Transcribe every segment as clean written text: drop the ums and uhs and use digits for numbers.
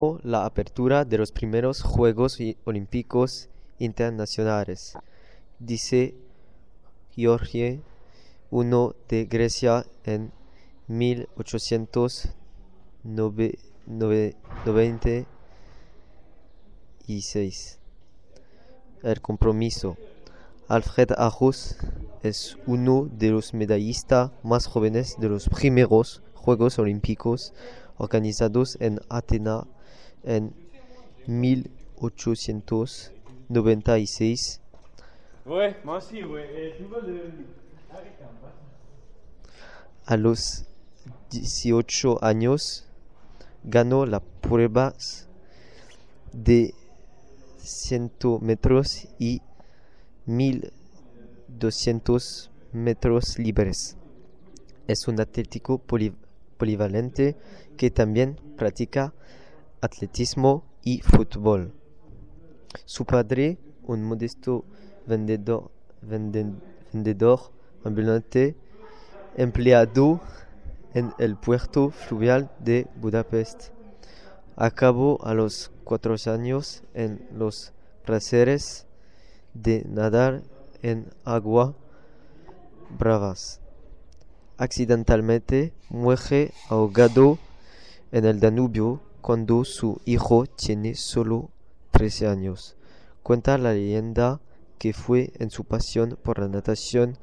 La apertura de los primeros Juegos Olímpicos Internacionales, dice George I de Grecia en 1896. El compromiso. Alfred Ajos es uno de los medallistas más jóvenes de los primeros Juegos Olímpicos organizados en Atenas en 1896. Ouais, moi aussi, ouais. Tu vois le. A los 18 años ganó las pruebas de 100 metros y 1200 metros libres. Es un atlético polivalente que también practica atletismo y fútbol. Su padre, un modesto vendedor ambulante, empleado en el puerto fluvial de Budapest, acabó a los 4 años en los placeres de nadar en agua bravas. Accidentalmente muere ahogado en el Danubio cuando su hijo tiene solo 13 años. Cuenta la leyenda que fue en su pasión por la natación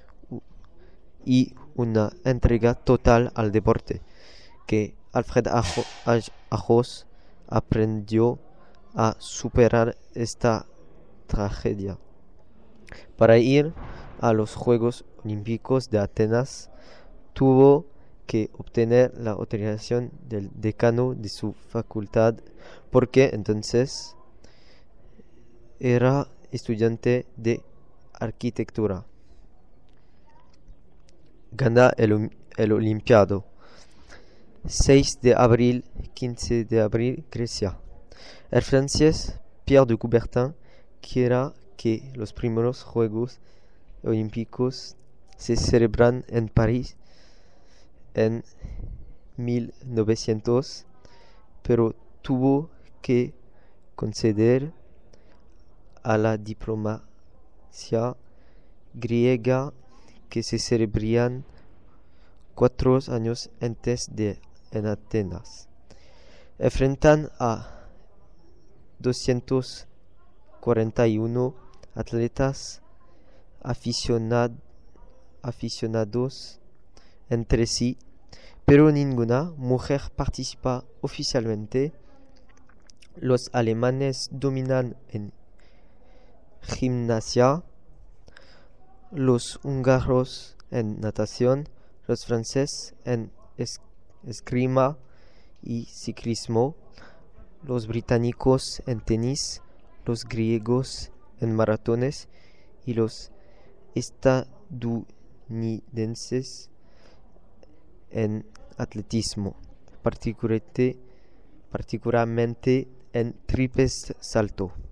y una entrega total al deporte que Alfred Ajos aprendió a superar esta tragedia. Para ir a los Juegos Olímpicos de Atenas, tuvo que obtener la autorización del decano de su facultad, porque entonces era estudiante de arquitectura. Gana el Olimpiado. 6 de abril, 15 de abril, Grecia. El francés Pierre de Coubertin quiere que los primeros Juegos Olímpicos se celebran en París en 1900, pero tuvo que conceder a la diplomacia griega que se celebrarían 4 años antes en Atenas. Enfrentan a 241 atletas aficionados entre sí, pero ninguna mujer participa oficialmente. Los alemanes dominan en gimnasia, los húngaros en natación, los franceses en esgrima y ciclismo, los británicos en tenis, los griegos en maratones y los estadounidenses en atletismo, particularmente en triple salto.